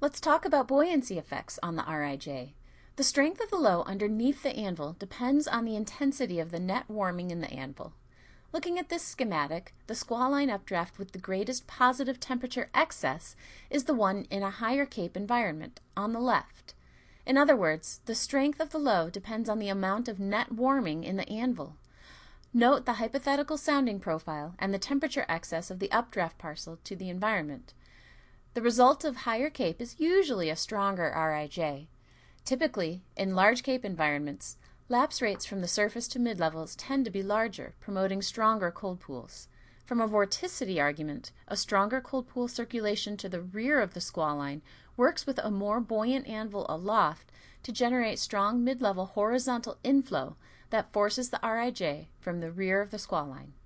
Let's talk about buoyancy effects on the RIJ. The strength of the low underneath the anvil depends on the intensity of the net warming in the anvil. Looking at this schematic, the squall line updraft with the greatest positive temperature excess is the one in a higher CAPE environment, on the left. In other words, the strength of the low depends on the amount of net warming in the anvil. Note the hypothetical sounding profile and the temperature excess of the updraft parcel to the environment. The result of higher CAPE is usually a stronger RIJ. Typically, in large CAPE environments, lapse rates from the surface to mid-levels tend to be larger, promoting stronger cold pools. From a vorticity argument, a stronger cold pool circulation to the rear of the squall line works with a more buoyant anvil aloft to generate strong mid-level horizontal inflow that forces the RIJ from the rear of the squall line.